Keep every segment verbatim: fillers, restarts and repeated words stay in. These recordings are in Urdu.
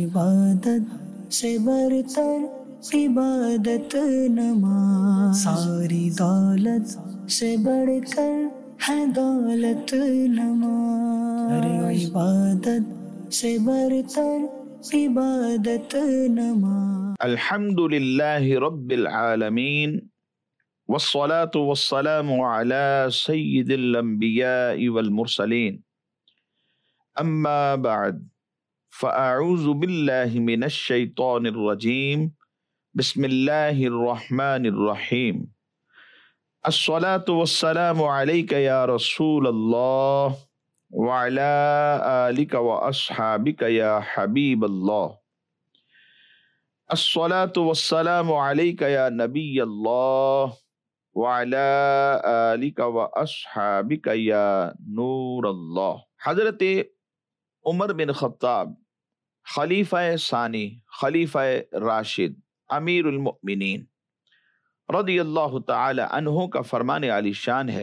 عبادت سے برتر عبادت نماز، ساری دولت سے بڑھ کر ہے دولت نماز، ارے عبادت سے برتر عبادت نماز۔ الحمد للہ رب العالمین والصلاة والسلام على سید الانبیاء والمرسلین، اما بعد فاعوذ باللہ من الشیطان الرجیم، بسم اللہ الرحمن الرحیم۔ الصلاة والسلام علیک یا رسول اللہ وعلى آلک واصحابک یا حبیب اللہ، الصلاة والسلام علیک یا نبی اللہ وعلى آلک واصحابک یا نور اللہ۔ حضرت عمر بن خطاب خلیفہ ثانی، خلیفہ راشد، امیر المؤمنین رضی اللہ تعالی عنہ کا فرمان عالی شان ہے،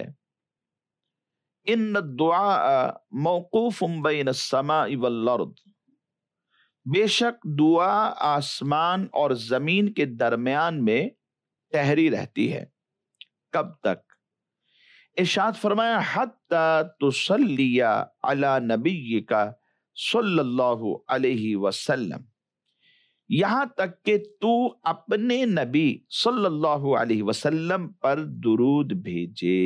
ان الدعاء موقوف بین السماء والارض، بے شک دعا آسمان اور زمین کے درمیان میں ٹھہری رہتی ہے۔ کب تک؟ ارشاد فرمایا حتی تصلی علی نبیک صلی اللہ علیہ وسلم، یہاں تک کہ تو اپنے نبی صلی اللہ علیہ وسلم پر درود بھیجے۔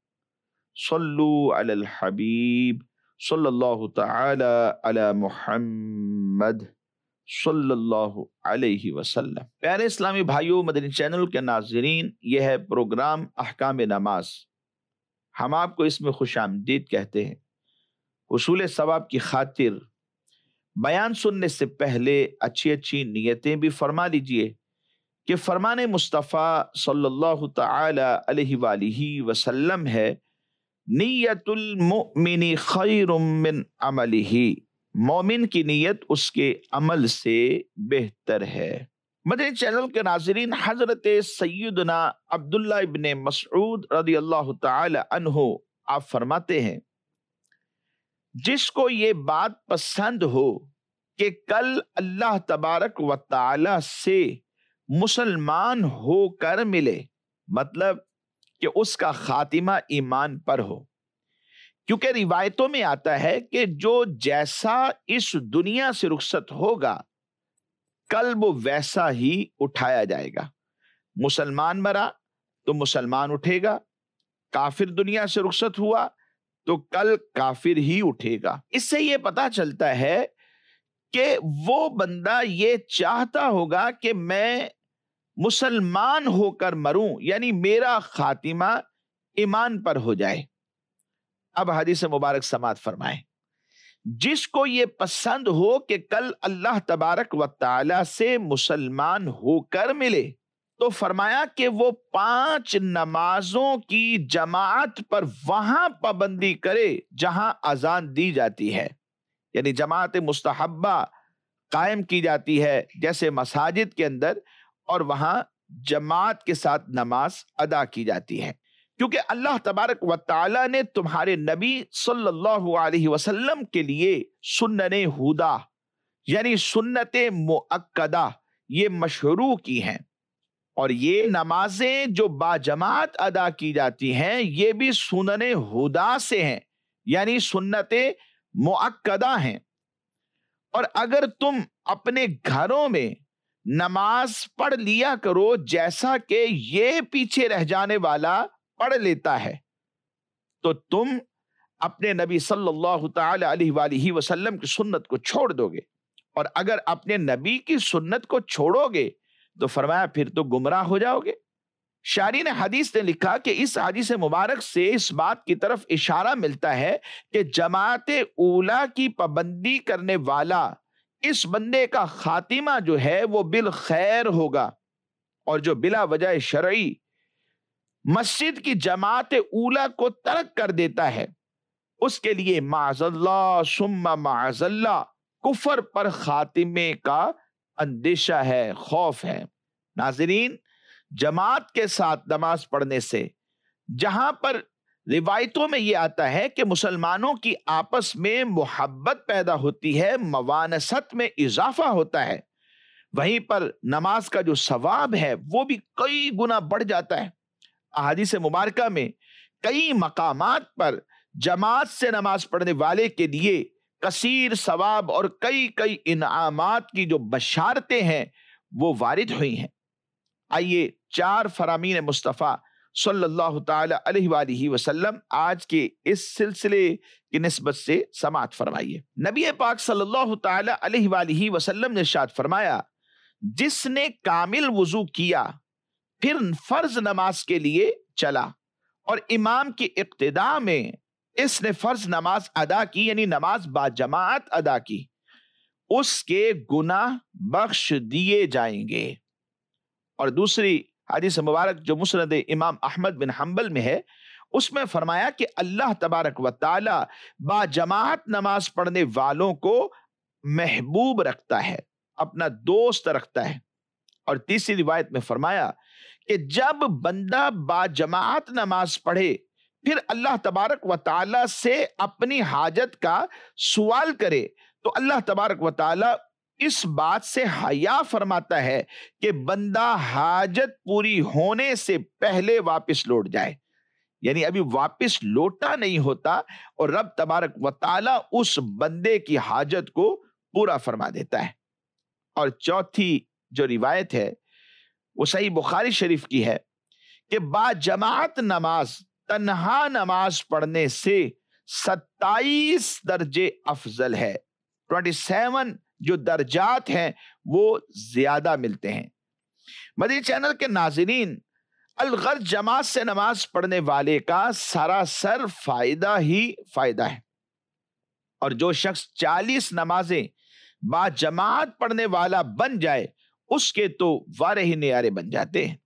صلو علی الحبیب صلی اللہ تعالی علی محمد صلی اللہ علیہ وسلم۔ پیارے اسلامی بھائیوں، مدنی چینل کے ناظرین، یہ ہے پروگرام احکام نماز۔ ہم آپ کو اس میں خوش آمدید کہتے ہیں۔ حصول ثواب کی خاطر بیان سننے سے پہلے اچھی اچھی نیتیں بھی فرما لیجئے کہ فرمان مصطفیٰ صلی اللہ تعالی علیہ وآلہ وسلم ہے، نیت المؤمن خیر من عملہ، مومن کی نیت اس کے عمل سے بہتر ہے۔ مدنی چینل کے ناظرین، حضرت سیدنا عبداللہ ابن مسعود رضی اللہ تعالی عنہ آپ فرماتے ہیں، جس کو یہ بات پسند ہو کہ کل اللہ تبارک و تعالی سے مسلمان ہو کر ملے، مطلب کہ اس کا خاتمہ ایمان پر ہو، کیونکہ روایتوں میں آتا ہے کہ جو جیسا اس دنیا سے رخصت ہوگا کل وہ ویسا ہی اٹھایا جائے گا۔ مسلمان مرا تو مسلمان اٹھے گا، کافر دنیا سے رخصت ہوا تو کل کافر ہی اٹھے گا۔ اس سے یہ پتا چلتا ہے کہ وہ بندہ یہ چاہتا ہوگا کہ میں مسلمان ہو کر مروں، یعنی میرا خاتمہ ایمان پر ہو جائے۔ اب حدیث مبارک سماعت فرمائیں، جس کو یہ پسند ہو کہ کل اللہ تبارک و تعالی سے مسلمان ہو کر ملے، تو فرمایا کہ وہ پانچ نمازوں کی جماعت پر وہاں پابندی کرے جہاں اذان دی جاتی ہے، یعنی جماعت مستحبہ قائم کی جاتی ہے جیسے مساجد کے اندر، اور وہاں جماعت کے ساتھ نماز ادا کی جاتی ہے، کیونکہ اللہ تبارک و تعالی نے تمہارے نبی صلی اللہ علیہ وسلم کے لیے سنن ہدا یعنی سنت مؤکدہ یہ مشروع کی ہیں، اور یہ نمازیں جو باجماعت ادا کی جاتی ہیں یہ بھی سنن ہدا سے ہیں، یعنی سنت مؤکدہ ہیں۔ اور اگر تم اپنے گھروں میں نماز پڑھ لیا کرو جیسا کہ یہ پیچھے رہ جانے والا پڑھ لیتا ہے، تو تم اپنے نبی صلی اللہ تعالی علیہ وآلہ وسلم کی سنت کو چھوڑ دو گے، اور اگر اپنے نبی کی سنت کو چھوڑو گے تو فرمایا پھر تو گمراہ ہو جاؤ گے۔ شارحین حدیث نے لکھا کہ اس حدیث مبارک سے اس بات کی طرف اشارہ ملتا ہے کہ جماعت اولیٰ کی پابندی کرنے والا اس بندے کا خاتمہ جو ہے وہ بالخیر ہوگا، اور جو بلا وجہ شرعی مسجد کی جماعت اولیٰ کو ترک کر دیتا ہے اس کے لیے معاذ اللہ ثم معاذ اللہ کفر پر خاتمے کا اندیشہ ہے، خوف ہے۔ ناظرین، جماعت کے ساتھ نماز پڑھنے سے جہاں پر روایتوں میں یہ آتا ہے کہ مسلمانوں کی آپس میں محبت پیدا ہوتی ہے، موانست میں اضافہ ہوتا ہے، وہیں پر نماز کا جو ثواب ہے وہ بھی کئی گنا بڑھ جاتا ہے۔ احادیث مبارکہ میں کئی مقامات پر جماعت سے نماز پڑھنے والے کے لیے کثیر ثواب اور کئی کئی انعامات کی جو بشارتیں ہیں وہ وارد ہوئی ہیں۔ آئیے چار فرامین مصطفیٰ صلی اللہ تعالی علیہ وآلہ وسلم آج کے اس سلسلے کی نسبت سے سماعت فرمائیے۔ نبی پاک صلی اللہ تعالی علیہ وآلہ وسلم نے ارشاد فرمایا، جس نے کامل وضو کیا پھر فرض نماز کے لیے چلا اور امام کی اقتداء میں اس نے فرض نماز ادا کی، یعنی نماز با جماعت ادا کی، اس کے گناہ بخش دیے جائیں گے۔ اور دوسری حدیث مبارک جو مسند امام احمد بن حنبل میں ہے، اس میں فرمایا کہ اللہ تبارک و تعالی با جماعت نماز پڑھنے والوں کو محبوب رکھتا ہے، اپنا دوست رکھتا ہے۔ اور تیسری روایت میں فرمایا کہ جب بندہ با جماعت نماز پڑھے پھر اللہ تبارک و تعالی سے اپنی حاجت کا سوال کرے تو اللہ تبارک و تعالی اس بات سے حیا فرماتا ہے کہ بندہ حاجت پوری ہونے سے پہلے واپس لوٹ جائے، یعنی ابھی واپس لوٹا نہیں ہوتا اور رب تبارک و تعالی اس بندے کی حاجت کو پورا فرما دیتا ہے۔ اور چوتھی جو روایت ہے وہ صحیح بخاری شریف کی ہے کہ با جماعت نماز تنہا نماز پڑھنے سے ستائیس درجے افضل ہے، ٹوئنٹی سیون جو درجات ہیں وہ زیادہ ملتے ہیں۔ مدنی چینل کے ناظرین، الغرض جماعت سے نماز پڑھنے والے کا سراسر فائدہ ہی فائدہ ہے، اور جو شخص چالیس نمازیں با جماعت پڑھنے والا بن جائے اس کے تو وارے ہی نیارے بن جاتے ہیں۔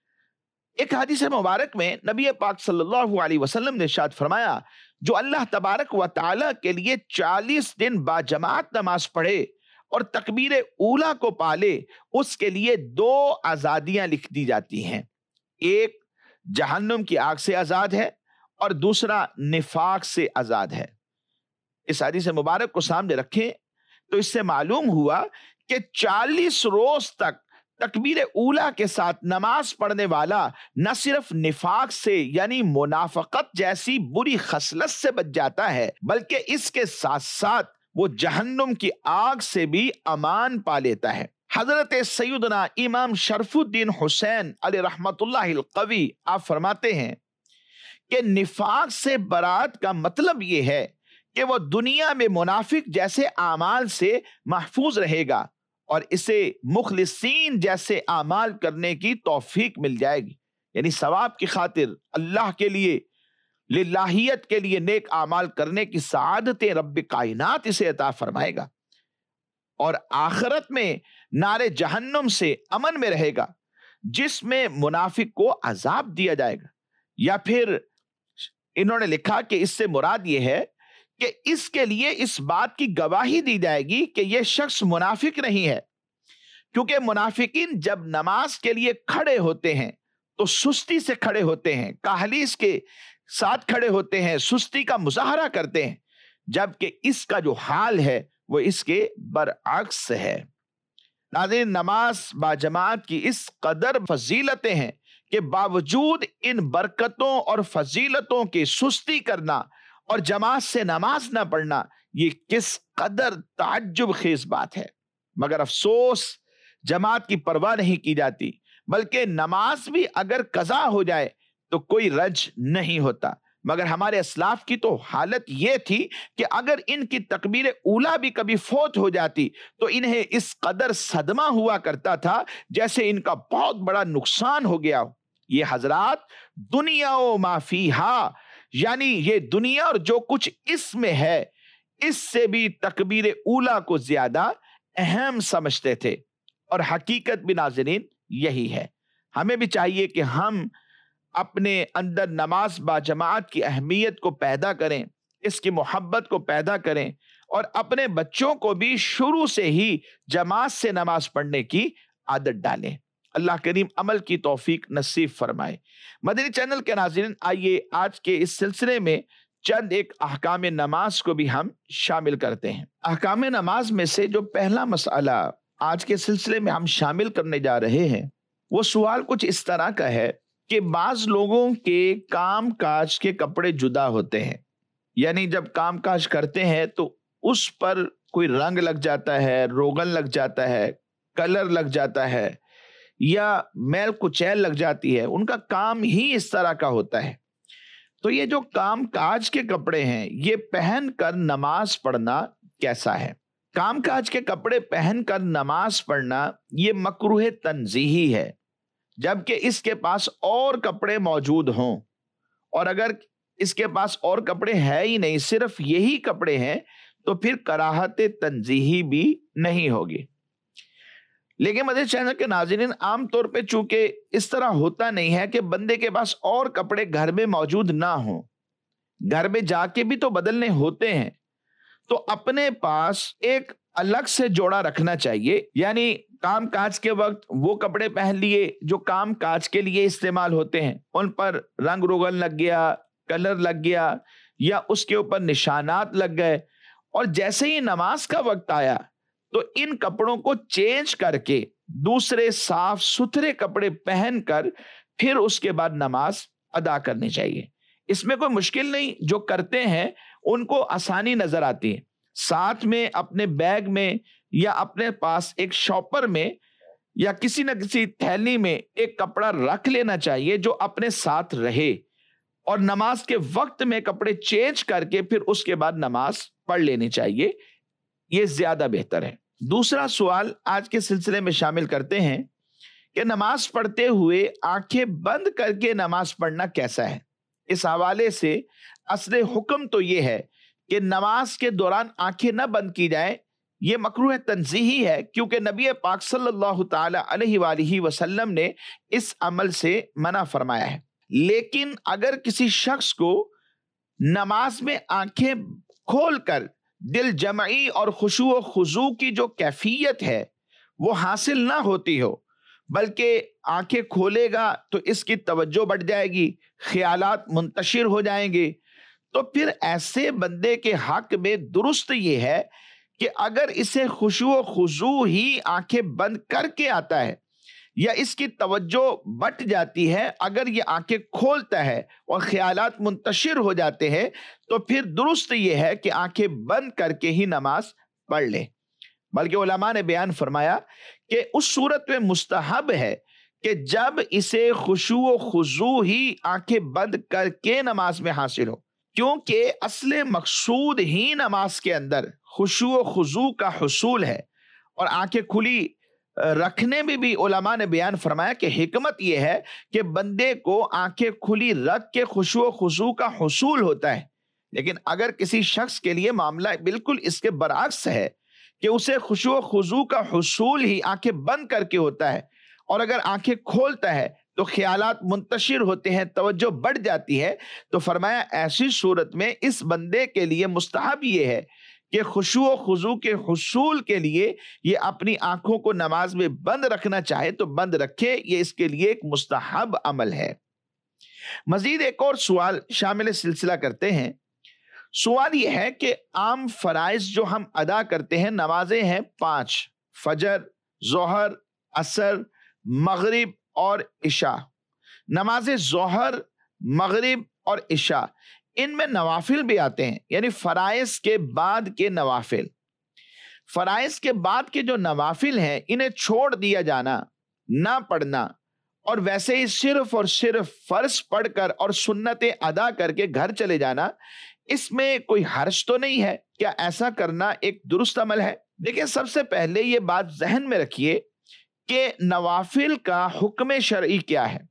ایک حدیث مبارک میں نبی پاک صلی اللہ علیہ وسلم نے ارشاد فرمایا، جو اللہ تبارک و تعالی کے لیے چالیس دن با جماعت نماز پڑھے اور تکبیر اولا کو پالے، اس کے لیے دو آزادیاں لکھ دی جاتی ہیں، ایک جہنم کی آگ سے آزاد ہے اور دوسرا نفاق سے آزاد ہے۔ اس حدیث مبارک کو سامنے رکھیں تو اس سے معلوم ہوا کہ چالیس روز تک تکبیر اولا کے ساتھ نماز پڑھنے والا نہ صرف نفاق سے یعنی منافقت جیسی بری خصلت سے بچ جاتا ہے، بلکہ اس کے ساتھ ساتھ وہ جہنم کی آگ سے بھی امان پا لیتا ہے۔ حضرت سیدنا امام شرف الدین حسین علیہ رحمت اللہ القوی آپ فرماتے ہیں کہ نفاق سے برات کا مطلب یہ ہے کہ وہ دنیا میں منافق جیسے اعمال سے محفوظ رہے گا اور اسے مخلصین جیسے اعمال کرنے کی توفیق مل جائے گی، یعنی ثواب کی خاطر اللہ کے لیے، للہیت کے لیے نیک اعمال کرنے کی سعادتیں رب کائنات اسے عطا فرمائے گا، اور آخرت میں نار جہنم سے امن میں رہے گا جس میں منافق کو عذاب دیا جائے گا۔ یا پھر انہوں نے لکھا کہ اس سے مراد یہ ہے کہ اس کے لیے اس بات کی گواہی دی جائے گی کہ یہ شخص منافق نہیں ہے، کیونکہ منافقین جب نماز کے لیے کھڑے ہوتے ہیں تو سستی سے کھڑے ہوتے ہیں، کاہلیس کے ساتھ کھڑے ہوتے ہیں، سستی کا مظاہرہ کرتے ہیں، جبکہ اس کا جو حال ہے وہ اس کے برعکس ہے۔ ناظرین، نماز با جماعت کی اس قدر فضیلتیں ہیں کہ باوجود ان برکتوں اور فضیلتوں کے سستی کرنا اور جماعت سے نماز نہ پڑھنا یہ کس قدر تعجب خیز بات ہے۔ مگر افسوس جماعت کی پرواہ نہیں کی جاتی، بلکہ نماز بھی اگر قضا ہو جائے تو کوئی رج نہیں ہوتا۔ مگر ہمارے اسلاف کی تو حالت یہ تھی کہ اگر ان کی تکبیر اولا بھی کبھی فوت ہو جاتی تو انہیں اس قدر صدمہ ہوا کرتا تھا جیسے ان کا بہت بڑا نقصان ہو گیا ہو۔ یہ حضرات دنیا و ما فیہا، یعنی یہ دنیا اور جو کچھ اس میں ہے، اس سے بھی تکبیر اولا کو زیادہ اہم سمجھتے تھے، اور حقیقت بھی ناظرین یہی ہے۔ ہمیں بھی چاہیے کہ ہم اپنے اندر نماز با جماعت کی اہمیت کو پیدا کریں، اس کی محبت کو پیدا کریں، اور اپنے بچوں کو بھی شروع سے ہی جماعت سے نماز پڑھنے کی عادت ڈالیں۔ اللہ کریم عمل کی توفیق نصیب فرمائے۔ مدنی چینل کے ناظرین، آئیے آج کے اس سلسلے میں چند ایک احکام نماز کو بھی ہم شامل کرتے ہیں۔ احکام نماز میں سے جو پہلا مسئلہ آج کے سلسلے میں ہم شامل کرنے جا رہے ہیں، وہ سوال کچھ اس طرح کا ہے کہ بعض لوگوں کے کام کاج کے کپڑے جدا ہوتے ہیں، یعنی جب کام کاج کرتے ہیں تو اس پر کوئی رنگ لگ جاتا ہے، روغن لگ جاتا ہے، کلر لگ جاتا ہے، یا میل کچیل لگ جاتی ہے، ان کا کام ہی اس طرح کا ہوتا ہے۔ تو یہ جو کام کاج کے کپڑے ہیں، یہ پہن کر نماز پڑھنا کیسا ہے؟ کام کاج کے کپڑے پہن کر نماز پڑھنا یہ مکروہ تنزیہی ہے، جبکہ اس کے پاس اور کپڑے موجود ہوں، اور اگر اس کے پاس اور کپڑے ہے ہی نہیں، صرف یہی کپڑے ہیں، تو پھر کراہت تنزیہی بھی نہیں ہوگی۔ لیکن مدنی چینل کے ناظرین، عام طور پہ چونکہ اس طرح ہوتا نہیں ہے کہ بندے کے پاس اور کپڑے گھر میں موجود نہ ہوں، گھر میں جا کے بھی تو بدلنے ہوتے ہیں، تو اپنے پاس ایک الگ سے جوڑا رکھنا چاہیے، یعنی کام کاج کے وقت وہ کپڑے پہن لیے جو کام کاج کے لیے استعمال ہوتے ہیں، ان پر رنگ روغن لگ گیا، کلر لگ گیا، یا اس کے اوپر نشانات لگ گئے، اور جیسے ہی نماز کا وقت آیا تو ان کپڑوں کو چینج کر کے دوسرے صاف ستھرے کپڑے پہن کر پھر اس کے بعد نماز ادا کرنی چاہیے۔ اس میں کوئی مشکل نہیں، جو کرتے ہیں ان کو آسانی نظر آتی ہے۔ ساتھ میں اپنے بیگ میں یا اپنے پاس ایک شاپر میں یا کسی نہ کسی تھیلی میں ایک کپڑا رکھ لینا چاہیے جو اپنے ساتھ رہے، اور نماز کے وقت میں کپڑے چینج کر کے پھر اس کے بعد نماز پڑھ لینی چاہیے، یہ زیادہ بہتر ہے۔ دوسرا سوال آج کے سلسلے میں شامل کرتے ہیں کہ نماز پڑھتے ہوئے آنکھیں بند کر کے نماز پڑھنا کیسا ہے؟ اس حوالے سے اصل حکم تو یہ ہے کہ نماز کے دوران آنکھیں نہ بند کی جائیں، یہ مکروہ تنزیہی ہے، کیونکہ نبی پاک صلی اللہ تعالی علیہ وآلہ وسلم نے اس عمل سے منع فرمایا ہے۔ لیکن اگر کسی شخص کو نماز میں آنکھیں کھول کر دل جمعی اور خشوع و خضوع کی جو کیفیت ہے وہ حاصل نہ ہوتی ہو، بلکہ آنکھیں کھولے گا تو اس کی توجہ بڑھ جائے گی، خیالات منتشر ہو جائیں گے، تو پھر ایسے بندے کے حق میں درست یہ ہے کہ اگر اسے خشوع و خضوع ہی آنکھیں بند کر کے آتا ہے یا اس کی توجہ بٹ جاتی ہے، اگر یہ آنکھیں کھولتا ہے اور خیالات منتشر ہو جاتے ہیں، تو پھر درست یہ ہے کہ آنکھیں بند کر کے ہی نماز پڑھ لے۔ بلکہ علماء نے بیان فرمایا کہ اس صورت میں مستحب ہے کہ جب اسے خشوع و خضوع ہی آنکھیں بند کر کے نماز میں حاصل ہو، کیونکہ اصل مقصود ہی نماز کے اندر خشوع و خضوع کا حصول ہے۔ اور آنکھیں کھلی رکھنے میں بھی علماء نے بیان فرمایا کہ حکمت یہ ہے کہ بندے کو آنکھیں کھلی رکھ کے خشوع و خضوع کا حصول ہوتا ہے۔ لیکن اگر کسی شخص کے لیے معاملہ بالکل اس کے برعکس ہے کہ اسے خشوع و خضوع کا حصول ہی آنکھیں بند کر کے ہوتا ہے، اور اگر آنکھیں کھولتا ہے تو خیالات منتشر ہوتے ہیں، توجہ بڑھ جاتی ہے، تو فرمایا ایسی صورت میں اس بندے کے لیے مستحب یہ ہے کہ خشوع و خضوع کے حصول کے لیے یہ اپنی آنکھوں کو نماز میں بند رکھنا چاہے تو بند رکھے، یہ اس کے لیے ایک مستحب عمل ہے۔ مزید ایک اور سوال شامل سلسلہ کرتے ہیں۔ سوال یہ ہے کہ عام فرائض جو ہم ادا کرتے ہیں، نمازیں ہیں پانچ: فجر، ظہر، عصر، مغرب اور عشاء۔ نماز ظہر، مغرب اور عشاء، ان میں نوافل بھی آتے ہیں، یعنی فرائض کے بعد کے نوافل۔ فرائض کے بعد کے جو نوافل ہیں، انہیں چھوڑ دیا جانا، نہ پڑھنا، اور ویسے ہی صرف اور صرف فرض پڑھ کر اور سنتیں ادا کر کے گھر چلے جانا، اس میں کوئی حرج تو نہیں ہے۔ کیا ایسا کرنا ایک درست عمل ہے؟ دیکھیں، سب سے پہلے یہ بات ذہن میں رکھیے کہ نوافل کا حکم شرعی کیا ہے۔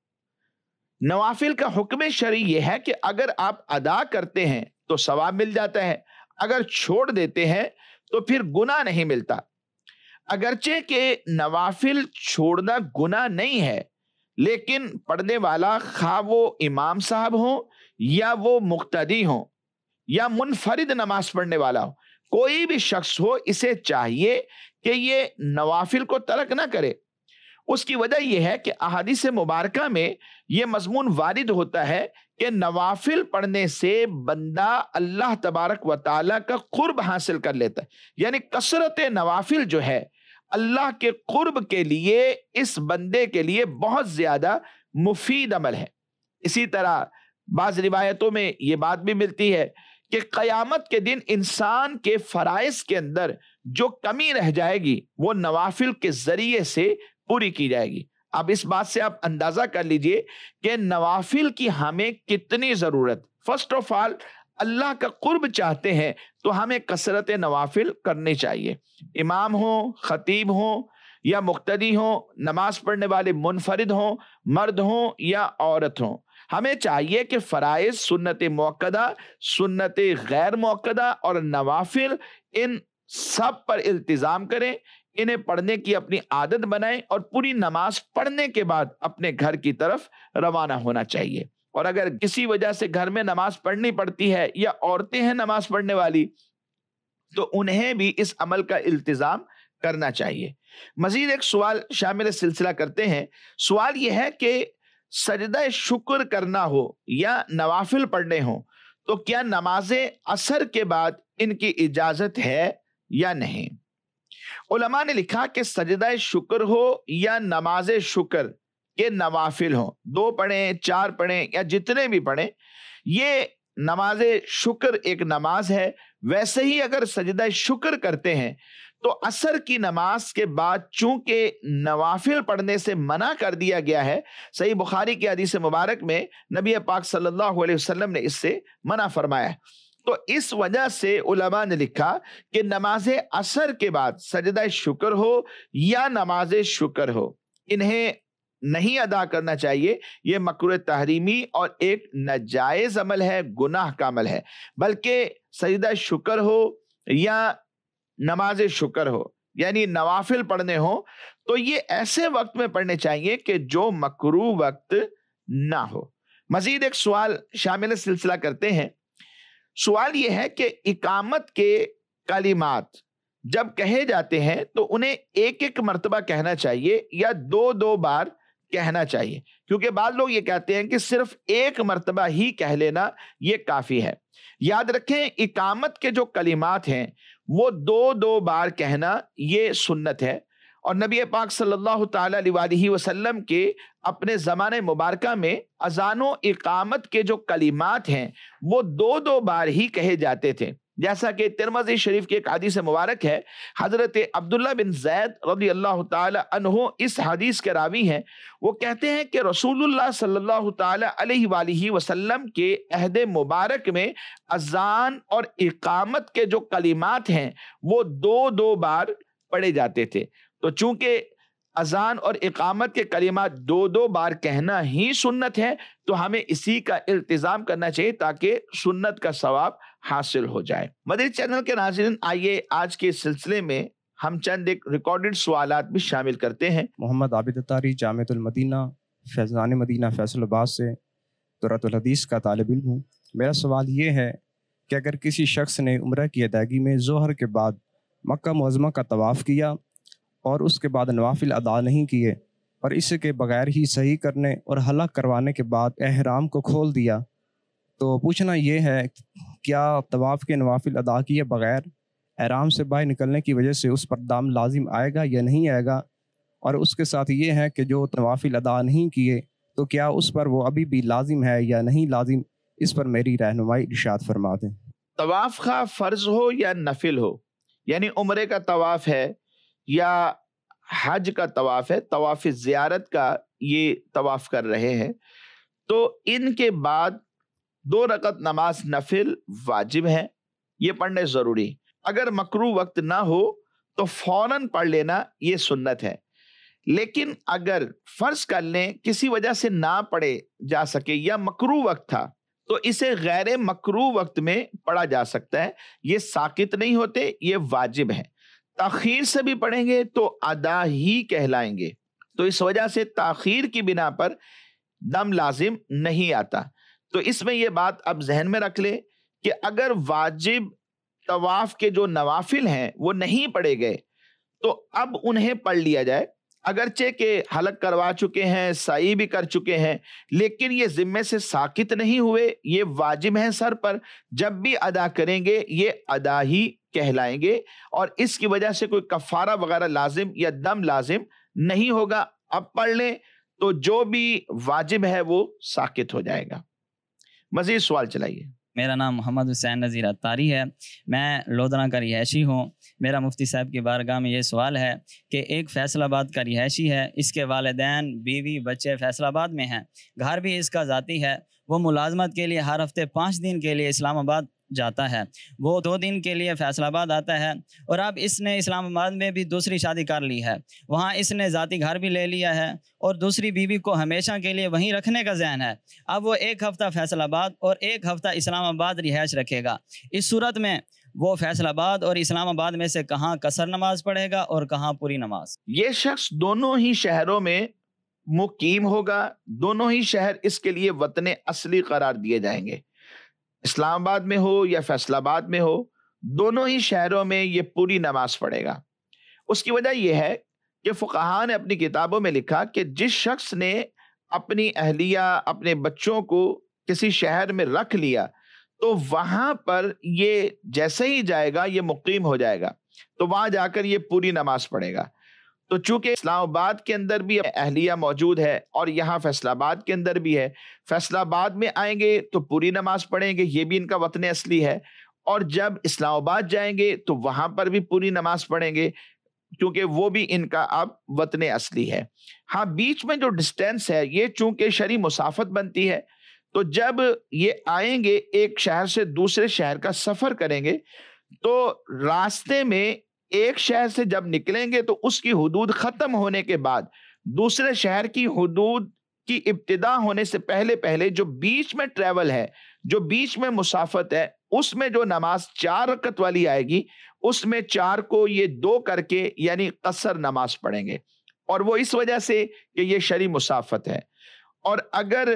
نوافل کا حکم شرعی یہ ہے کہ اگر آپ ادا کرتے ہیں تو ثواب مل جاتا ہے، اگر چھوڑ دیتے ہیں تو پھر گناہ نہیں ملتا۔ اگرچہ کہ نوافل چھوڑنا گناہ نہیں ہے، لیکن پڑھنے والا خواہ وہ امام صاحب ہوں یا وہ مقتدی ہوں یا منفرد نماز پڑھنے والا ہو، کوئی بھی شخص ہو، اسے چاہیے کہ یہ نوافل کو ترک نہ کرے۔ اس کی وجہ یہ ہے کہ احادیث مبارکہ میں یہ مضمون وارد ہوتا ہے کہ نوافل پڑھنے سے بندہ اللہ تبارک و تعالیٰ کا قرب حاصل کر لیتا ہے. یعنی کثرت نوافل جو ہے اللہ کے قرب کے لیے اس بندے کے لیے بہت زیادہ مفید عمل ہے. اسی طرح بعض روایتوں میں یہ بات بھی ملتی ہے کہ قیامت کے دن انسان کے فرائض کے اندر جو کمی رہ جائے گی وہ نوافل کے ذریعے سے پوری کی جائے گی. اب اس بات سے آپ اندازہ کر لیجئے کہ نوافل کی ہمیں کتنی ضرورت. فرسٹ آف آل اللہ کا قرب چاہتے ہیں تو ہمیں کثرت نوافل کرنی چاہیے. امام ہوں، خطیب ہوں یا مقتدی ہوں، نماز پڑھنے والے منفرد ہوں، مرد ہوں یا عورت ہوں، ہمیں چاہیے کہ فرائض، سنت موقدہ، سنت غیر موقدہ اور نوافل، ان سب پر التزام کریں، انہیں پڑھنے کی اپنی عادت بنائیں اور پوری نماز پڑھنے کے بعد اپنے گھر کی طرف روانہ ہونا چاہیے. اور اگر کسی وجہ سے گھر میں نماز پڑھنی پڑتی ہے یا عورتیں ہیں نماز پڑھنے والی تو انہیں بھی اس عمل کا التزام کرنا چاہیے. مزید ایک سوال شامل سلسلہ کرتے ہیں. سوال یہ ہے کہ سجدہ شکر کرنا ہو یا نوافل پڑھنے ہوں تو کیا نماز عصر کے بعد ان کی اجازت ہے یا نہیں؟ علماء نے لکھا کہ سجدہ شکر ہو یا نماز شکر کے نوافل ہوں، دو پڑھیں، چار پڑھیں یا جتنے بھی پڑھیں، یہ نماز شکر ایک نماز ہے. ویسے ہی اگر سجدہ شکر کرتے ہیں تو عصر کی نماز کے بعد چونکہ نوافل پڑھنے سے منع کر دیا گیا ہے، صحیح بخاری کی حدیث مبارک میں نبی پاک صلی اللہ علیہ وسلم نے اس سے منع فرمایا ہے. تو اس وجہ سے علماء نے لکھا کہ نماز عصر کے بعد سجدہ شکر ہو یا نماز شکر ہو، انہیں نہیں ادا کرنا چاہیے. یہ مکروہ تحریمی اور ایک ناجائز عمل ہے، گناہ کا عمل ہے. بلکہ سجدہ شکر ہو یا نماز شکر ہو یعنی نوافل پڑھنے ہوں تو یہ ایسے وقت میں پڑھنے چاہیے کہ جو مکروہ وقت نہ ہو. مزید ایک سوال شامل سلسلہ کرتے ہیں. سوال یہ ہے کہ اقامت کے کلمات جب کہے جاتے ہیں تو انہیں ایک ایک مرتبہ کہنا چاہیے یا دو دو بار کہنا چاہیے؟ کیونکہ بعض لوگ یہ کہتے ہیں کہ صرف ایک مرتبہ ہی کہہ لینا یہ کافی ہے. یاد رکھیں اقامت کے جو کلمات ہیں وہ دو دو بار کہنا یہ سنت ہے. اور نبی پاک صلی اللہ تعالی علیہ وسلم کے اپنے زمانے مبارکہ میں اذان و اقامت کے جو کلمات ہیں وہ دو دو بار ہی کہے جاتے تھے. جیسا کہ ترمذی شریف کی ایک حدیث مبارک ہے، حضرت عبداللہ بن زید رضی اللہ تعالی عنہ اس حدیث کے راوی ہیں. وہ کہتے ہیں کہ رسول اللہ صلی اللہ تعالی علیہ وآلہ وسلم کے عہد مبارک میں اذان اور اقامت کے جو کلمات ہیں وہ دو دو بار پڑھے جاتے تھے. تو چونکہ اذان اور اقامت کے کلمات دو دو بار کہنا ہی سنت ہے تو ہمیں اسی کا التزام کرنا چاہیے تاکہ سنت کا ثواب حاصل ہو جائے. مدنی چینل کے ناظرین، آئیے آج کے سلسلے میں ہم چند ایک ریکارڈڈ سوالات بھی شامل کرتے ہیں. محمد عابد اتاری، جامعۃ المدینہ فیضان مدینہ فیصل آباد سے دورۃ الحدیث کا طالب علم ہوں. میرا سوال یہ ہے کہ اگر کسی شخص نے عمرہ کی ادائیگی میں ظہر کے بعد مکہ معظمہ کا طواف کیا اور اس کے بعد نوافل ادا نہیں کیے اور اس کے بغیر ہی صحیح کرنے اور حلق کروانے کے بعد احرام کو کھول دیا، تو پوچھنا یہ ہے کیا طواف کے نوافل ادا کیے بغیر احرام سے باہر نکلنے کی وجہ سے اس پر دام لازم آئے گا یا نہیں آئے گا؟ اور اس کے ساتھ یہ ہے کہ جو نوافل ادا نہیں کیے تو کیا اس پر وہ ابھی بھی لازم ہے یا نہیں لازم؟ اس پر میری رہنمائی ارشاد فرما دیں. طواف کا فرض ہو یا نفل ہو، یعنی عمرے کا طواف ہے یا حج کا طواف ہے، طواف زیارت کا یہ طواف کر رہے ہیں، تو ان کے بعد دو رکعت نماز نفل واجب ہے، یہ پڑھنے ضروری. اگر مکروہ وقت نہ ہو تو فوراً پڑھ لینا یہ سنت ہے. لیکن اگر فرض کر لیں کسی وجہ سے نہ پڑھے جا سکے یا مکروہ وقت تھا تو اسے غیر مکروہ وقت میں پڑھا جا سکتا ہے. یہ ساقط نہیں ہوتے، یہ واجب ہے. تاخیر سے بھی پڑھیں گے تو ادا ہی کہلائیں گے. تو اس وجہ سے تاخیر کی بنا پر دم لازم نہیں آتا. تو اس میں یہ بات اب ذہن میں رکھ لیں کہ اگر واجب طواف کے جو نوافل ہیں وہ نہیں پڑھے گئے تو اب انہیں پڑھ لیا جائے. اگرچہ کہ حلق کروا چکے ہیں، سعی بھی کر چکے ہیں، لیکن یہ ذمے سے ساقط نہیں ہوئے، یہ واجب ہیں سر پر، جب بھی ادا کریں گے یہ ادا ہی کہلائیں گے، اور اس کی وجہ سے کوئی کفارہ وغیرہ لازم یا دم لازم نہیں ہوگا۔ اب پڑھ لیں تو جو بھی واجب ہے وہ ساقط ہو جائے گا۔ مزید سوال چلائیے۔ میرا نام محمد حسین نذیر اتاری ہے، میں لودھرا کا رہائشی ہوں۔ میرا مفتی صاحب کی بارگاہ میں یہ سوال ہے کہ ایک فیصل آباد کا رہائشی ہے، اس کے والدین، بیوی، بچے فیصل آباد میں ہیں، گھر بھی اس کا ذاتی ہے، وہ ملازمت کے لیے ہر ہفتے پانچ دن کے لیے اسلام آباد جاتا ہے، وہ دو دن کے لیے فیصل آباد آتا ہے، اور اب اس نے اسلام آباد میں بھی دوسری شادی کر لی ہے، وہاں اس نے ذاتی گھر بھی لے لیا ہے، اور دوسری بیوی کو ہمیشہ کے لیے وہیں رکھنے کا ذہن ہے۔ اب وہ ایک ہفتہ فیصل آباد اور ایک ہفتہ اسلام آباد رہائش رکھے گا۔ اس صورت میں وہ فیصل آباد اور اسلام آباد میں سے کہاں قصر نماز پڑھے گا اور کہاں پوری نماز؟ یہ شخص دونوں ہی شہروں میں مقیم ہوگا، دونوں ہی شہر اس کے لیے وطن اصلی قرار دیے جائیں گے، اسلام آباد میں ہو یا فیصل آباد میں ہو، دونوں ہی شہروں میں یہ پوری نماز پڑھے گا۔ اس کی وجہ یہ ہے کہ فقہاء نے اپنی کتابوں میں لکھا کہ جس شخص نے اپنی اہلیہ، اپنے بچوں کو کسی شہر میں رکھ لیا تو وہاں پر یہ جیسے ہی جائے گا یہ مقیم ہو جائے گا، تو وہاں جا کر یہ پوری نماز پڑھے گا۔ تو چونکہ اسلام آباد کے اندر بھی اہلیہ موجود ہے اور یہاں فیصل آباد کے اندر بھی ہے، فیصل آباد میں آئیں گے تو پوری نماز پڑھیں گے، یہ بھی ان کا وطن اصلی ہے، اور جب اسلام آباد جائیں گے تو وہاں پر بھی پوری نماز پڑھیں گے کیونکہ وہ بھی ان کا اب وطن اصلی ہے۔ ہاں بیچ میں جو ڈسٹینس ہے یہ چونکہ شرعی مسافت بنتی ہے، تو جب یہ آئیں گے ایک شہر سے دوسرے شہر کا سفر کریں گے تو راستے میں ایک شہر سے جب نکلیں گے تو اس کی حدود ختم ہونے کے بعد دوسرے شہر کی حدود کی ابتدا ہونے سے پہلے پہلے جو بیچ میں ٹریول ہے، جو بیچ میں مسافت ہے، اس میں جو نماز چار رکعت والی آئے گی اس میں چار کو یہ دو کر کے یعنی قصر نماز پڑھیں گے، اور وہ اس وجہ سے کہ یہ شرعی مسافت ہے۔ اور اگر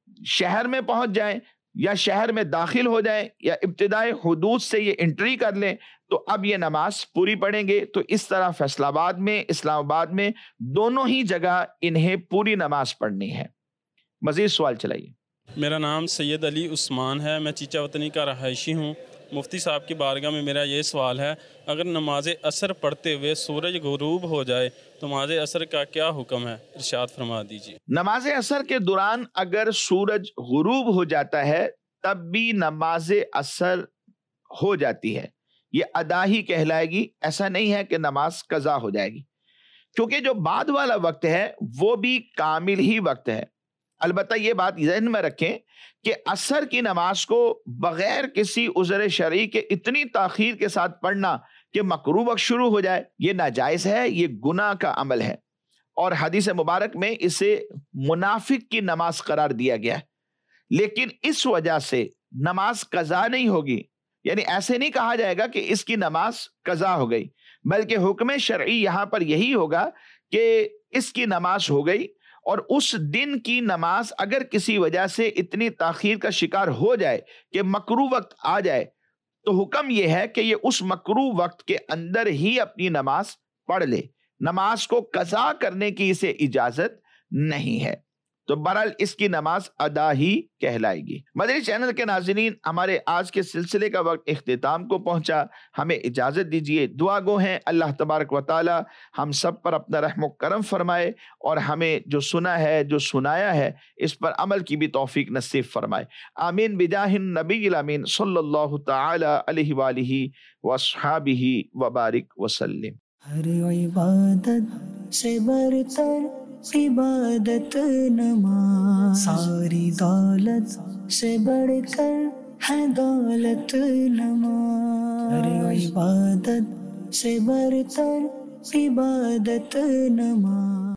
شہر میں پہنچ جائیں یا شہر میں داخل ہو جائیں یا ابتدائی حدود سے یہ انٹری کر لیں تو اب یہ نماز پوری پڑھیں گے۔ تو اس طرح فیصل آباد میں، اسلام آباد میں دونوں ہی جگہ انہیں پوری نماز پڑھنی ہے۔ مزید سوال چلائیے۔ میرا نام سید علی عثمان ہے، میں چیچا وطنی کا رہائشی ہوں۔ مفتی صاحب کی بارگاہ میں میرا یہ سوال ہے، اگر نماز عصر پڑھتے ہوئے سورج غروب ہو جائے تو نماز عصر کا کیا حکم ہے؟ ارشاد فرما دیجیے۔ نماز عصر کے دوران اگر سورج غروب ہو جاتا ہے تب بھی نماز عصر ہو جاتی ہے، یہ ادا ہی کہلائے گی، ایسا نہیں ہے کہ نماز قضا ہو جائے گی، کیونکہ جو بعد والا وقت ہے وہ بھی کامل ہی وقت ہے۔ البتہ یہ بات ذہن میں رکھیں کہ عصر کی نماز کو بغیر کسی عذر شرعی کے اتنی تاخیر کے ساتھ پڑھنا کہ مکروہ وقت شروع ہو جائے، یہ ناجائز ہے، یہ گناہ کا عمل ہے، اور حدیث مبارک میں اسے منافق کی نماز قرار دیا گیا ہے۔ لیکن اس وجہ سے نماز قضا نہیں ہوگی، یعنی ایسے نہیں کہا جائے گا کہ اس کی نماز قضا ہو گئی، بلکہ حکم شرعی یہاں پر یہی ہوگا کہ اس کی نماز ہو گئی، اور اس دن کی نماز اگر کسی وجہ سے اتنی تاخیر کا شکار ہو جائے کہ مکروہ وقت آ جائے تو حکم یہ ہے کہ یہ اس مکروہ وقت کے اندر ہی اپنی نماز پڑھ لے، نماز کو قضا کرنے کی اسے اجازت نہیں ہے، تو بہرحال اس کی نماز ادا ہی کہلائے گی۔ مدنی چینل کے ناظرین، ہمارے آج کے سلسلے کا وقت اختتام کو پہنچا، ہمیں اجازت دیجیے، دعا گو ہیں اللہ تبارک و تعالی ہم سب پر اپنا رحم و کرم فرمائے اور ہمیں جو سنا ہے، جو سنایا ہے، اس پر عمل کی بھی توفیق نصیب فرمائے۔ آمین بجاہ النبی الامین صلی اللہ تعالی علیہ وآلہ واصحابہ وبارک وسلم۔ ہر عبادت سے برتر عبادت نماز، ساری دولت سے بڑھ کر ہے دولت نماز، ہر عبادت سے برتر عبادت نماز۔